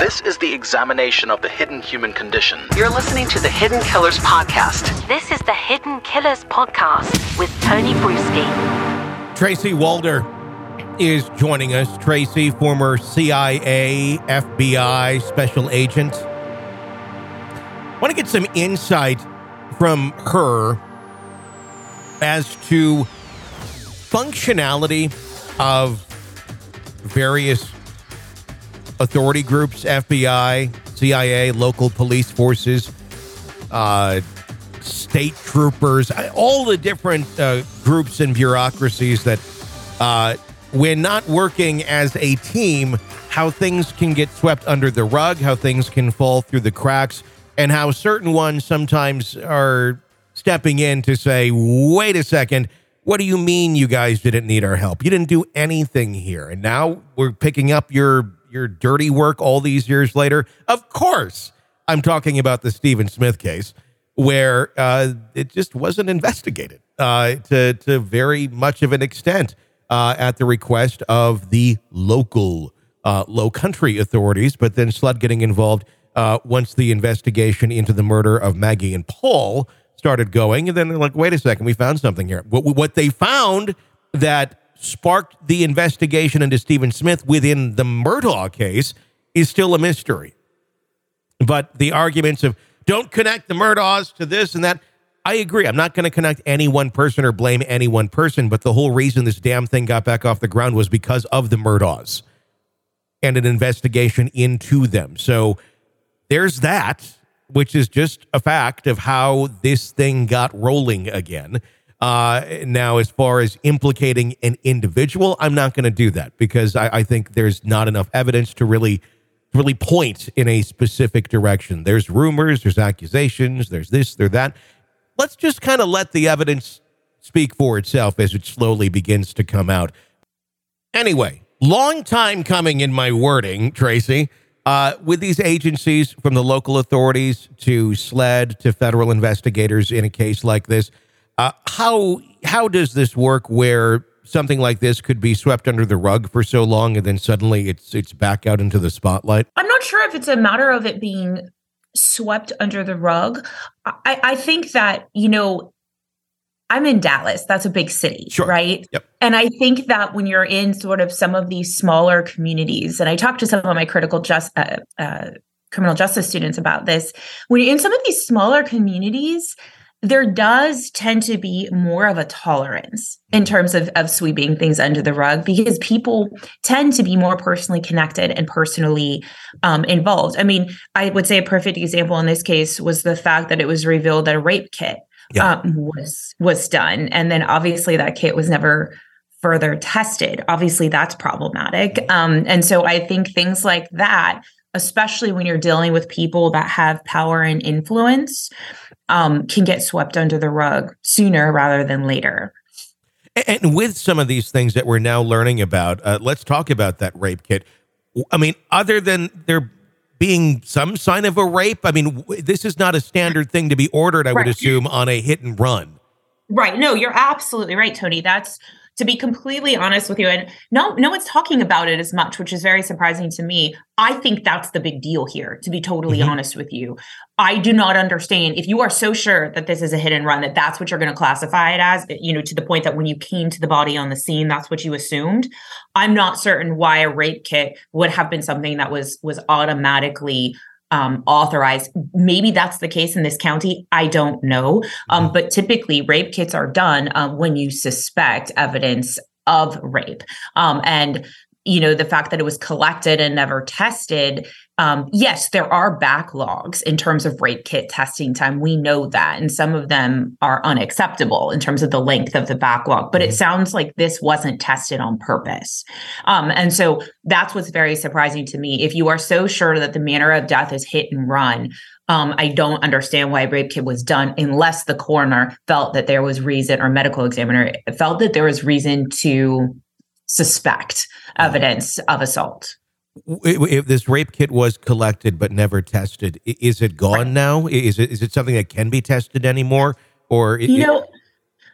This is the examination of the hidden human condition. You're listening to the Hidden Killers Podcast. This is the Hidden Killers Podcast with Tony Bruschi. Tracy Walder is joining us. Tracy, former CIA, FBI special agent. I want to get some insight from her as to functionality of various authority groups, FBI, CIA, local police forces, state troopers, all the different groups and bureaucracies that when not working as a team, how things can get swept under the rug, how things can fall through the cracks, and how certain ones sometimes are stepping in to say, wait a second, what do you mean you guys didn't need our help? You didn't do anything here. And now we're picking up your dirty work all these years later. Of course, I'm talking about the Stephen Smith case, where it just wasn't investigated to very much of an extent at the request of the local low country authorities, but then SLUD getting involved once the investigation into the murder of Maggie and Paul started going. And then they're like, wait a second, we found something here. What they found that sparked the investigation into Stephen Smith within the Murdaugh case is still a mystery. But the arguments of don't connect the Murdaughs to this and that, I agree. I'm not going to connect any one person or blame any one person, but the whole reason this damn thing got back off the ground was because of the Murdaughs and an investigation into them. So there's that, which is just a fact of how this thing got rolling again. Now, as far as implicating an individual, I'm not going to do that because I think there's not enough evidence to really point in a specific direction. There's rumors, there's accusations, there's this, there's that. Let's just kind of let the evidence speak for itself as it slowly begins to come out. Anyway, long time coming in my wording, Tracy, with these agencies from the local authorities to SLED to federal investigators in a case like this. How does this work where something like this could be swept under the rug for so long and then suddenly it's back out into the spotlight? I'm not sure if it's a matter of it being swept under the rug. I think that, I'm in Dallas. That's a big city, sure. Right? Yep. And I think that when you're in sort of some of these smaller communities, and I talked to some of my criminal justice students about this, when you're in some of these smaller communities, there does tend to be more of a tolerance in terms of sweeping things under the rug because people tend to be more personally connected and personally involved. I mean, I would say a perfect example in this case was the fact that it was revealed that a rape kit was done. And then obviously that kit was never further tested. Obviously that's problematic. And so I think things like that, especially when you're dealing with people that have power and influence, can get swept under the rug sooner rather than later. And with some of these things that we're now learning about, let's talk about that rape kit. I mean, other than there being some sign of a rape, I mean, this is not a standard thing to be ordered, I would assume, on a hit and run. Right. No, you're absolutely right, Tony. That's, to be completely honest with you, and no one's talking about it as much, which is very surprising to me. I think that's the big deal here, to be totally honest with you. I do not understand. If you are so sure that this is a hit and run, that that's what you're going to classify it as, to the point that when you came to the body on the scene, that's what you assumed. I'm not certain why a rape kit would have been something that was automatically authorized. Maybe that's the case in this county. I don't know. But typically rape kits are done when you suspect evidence of rape. And the fact that it was collected and never tested, yes, there are backlogs in terms of rape kit testing time. We know that. And some of them are unacceptable in terms of the length of the backlog. But it sounds like this wasn't tested on purpose. And so that's what's very surprising to me. If you are so sure that the manner of death is hit and run, I don't understand why a rape kit was done unless the coroner felt that there was reason, or medical examiner felt that there was reason to suspect evidence of assault. If this rape kit was collected but never tested, is it gone now? Is it something that can be tested anymore? Or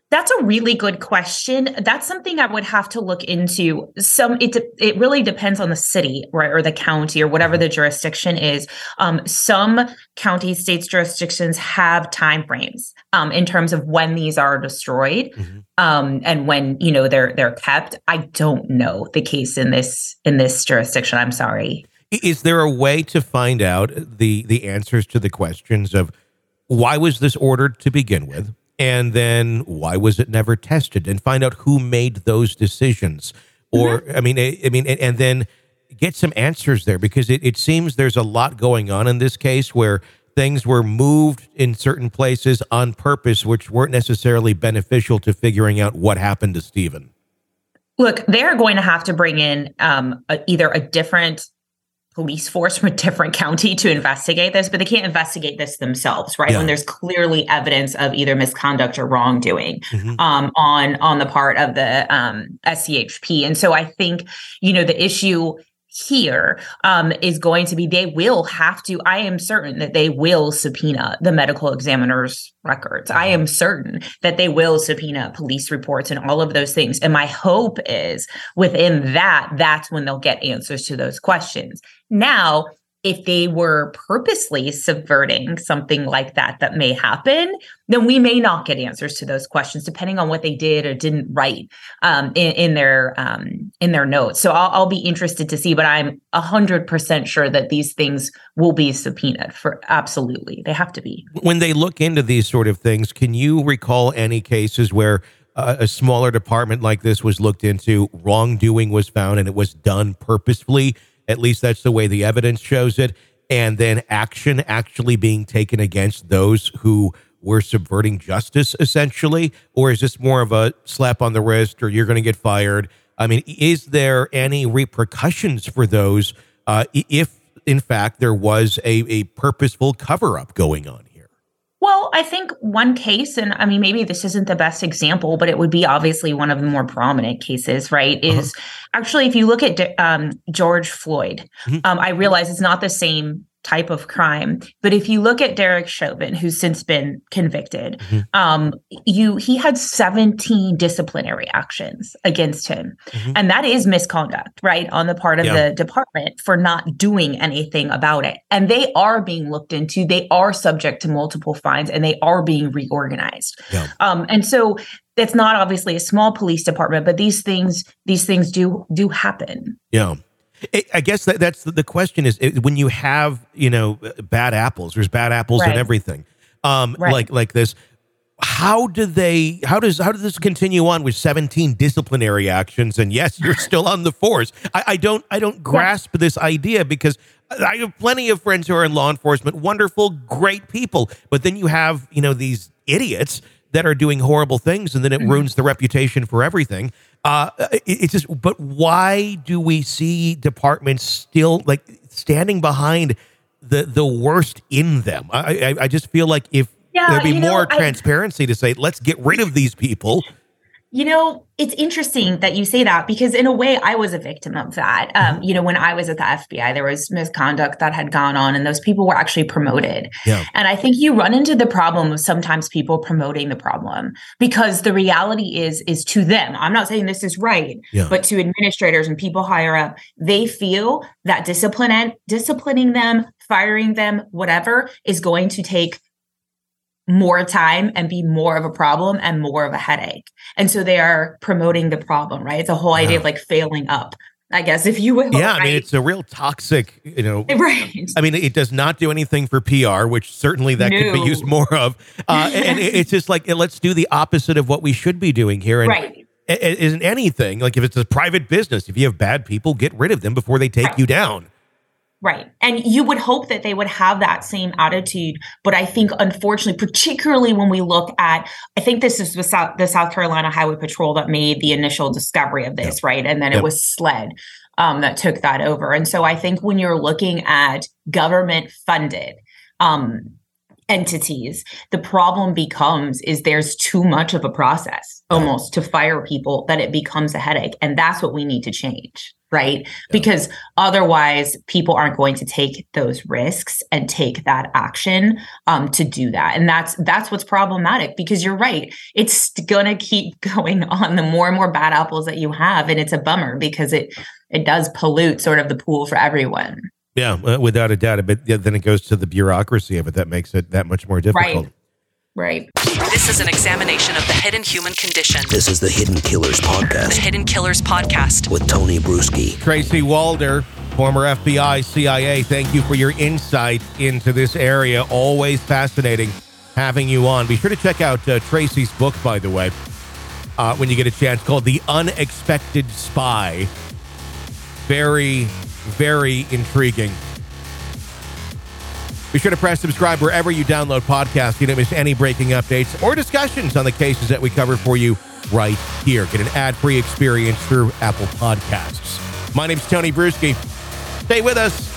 That's a really good question. That's something I would have to look into. It really depends on the city, right, or the county, or whatever the jurisdiction is. Some county states jurisdictions have timeframes in terms of when these are destroyed, and when they're kept. I don't know the case in this jurisdiction. I'm sorry. Is there a way to find out the answers to the questions of why was this ordered to begin with? And then why was it never tested, and find out who made those decisions? Or, I mean, and then get some answers there, because it seems there's a lot going on in this case where things were moved in certain places on purpose, which weren't necessarily beneficial to figuring out what happened to Stephen. Look, they're going to have to bring in either a different police force from a different county to investigate this, but they can't investigate this themselves, right? Yeah. When there's clearly evidence of either misconduct or wrongdoing on the part of the SCHP. And so I think, the issue here is going to be, they will have to, I am certain that they will subpoena the medical examiner's records. I am certain that they will subpoena police reports and all of those things. And my hope is within that's when they'll get answers to those questions. Now, if they were purposely subverting something like that may happen, then we may not get answers to those questions, depending on what they did or didn't write in their notes. So I'll be interested to see, but I'm 100% sure that these things will be subpoenaed for absolutely. They have to be. When they look into these sort of things, can you recall any cases where a smaller department like this was looked into, wrongdoing was found, and it was done purposefully? At least that's the way the evidence shows it. And then action actually being taken against those who were subverting justice, essentially? Or is this more of a slap on the wrist, or you're going to get fired? I mean, is there any repercussions for those if, in fact, there was a purposeful cover-up going on here? Well, I think one case, and I mean, maybe this isn't the best example, but it would be obviously one of the more prominent cases, right? Is actually, if you look at George Floyd, I realize it's not the same type of crime, but if you look at Derek Chauvin, who's since been convicted, he had 17 disciplinary actions against him. And that is misconduct, right? On the part of the department for not doing anything about it. And they are being looked into, they are subject to multiple fines, and they are being reorganized. And so it's not obviously a small police department, but these things do happen. Yeah. I guess that's the question is, when you have, bad apples, there's bad apples in everything. Like this, how does this continue on with 17 disciplinary actions? And yes, you're still on the force. I don't grasp this idea, because I have plenty of friends who are in law enforcement, wonderful, great people. But then you have, these idiots that are doing horrible things, and then it ruins the reputation for everything. It's just, but why do we see departments still standing behind the worst in them? I just feel like if there'd be more transparency to say, let's get rid of these people. It's interesting that you say that, because in a way I was a victim of that. When I was at the FBI, there was misconduct that had gone on, and those people were actually promoted. And I think you run into the problem of sometimes people promoting the problem, because the reality is to them, I'm not saying this is right, but to administrators and people higher up, they feel that disciplining them, firing them, whatever, is going to take more time and be more of a problem and more of a headache. And so they are promoting the problem, right? It's a whole idea of failing up, I guess, if you will. Yeah, right? I mean, it's a real toxic, Right. I mean, it does not do anything for PR, which certainly that could be used more of. And it's just let's do the opposite of what we should be doing here. And it isn't anything. If it's a private business, if you have bad people, get rid of them before they take you down. Right. And you would hope that they would have that same attitude. But I think, unfortunately, particularly when we look at, I think this is the South Carolina Highway Patrol that made the initial discovery of this, right? And then it was SLED that took that over. And so I think when you're looking at government funded entities. The problem becomes is there's too much of a process almost to fire people that it becomes a headache. And that's what we need to change, right? Yeah. Because otherwise people aren't going to take those risks and take that action to do that. And that's what's problematic, because you're right. It's going to keep going on the more and more bad apples that you have. And it's a bummer because it does pollute sort of the pool for everyone. Yeah, without a doubt. But then it goes to the bureaucracy of it that makes it that much more difficult. Right. This is an examination of the hidden human condition. This is the Hidden Killers Podcast. The Hidden Killers Podcast. With Tony Bruschi. Tracy Walder, former FBI, CIA, thank you for your insight into this area. Always fascinating having you on. Be sure to check out Tracy's book, by the way, when you get a chance, called The Unexpected Spy. Very, very intriguing. Be sure to press subscribe wherever you download podcasts. You don't miss any breaking updates or discussions on the cases that we cover for you right here. Get an ad-free experience through Apple Podcasts. My name's Tony Bruschi. Stay with us.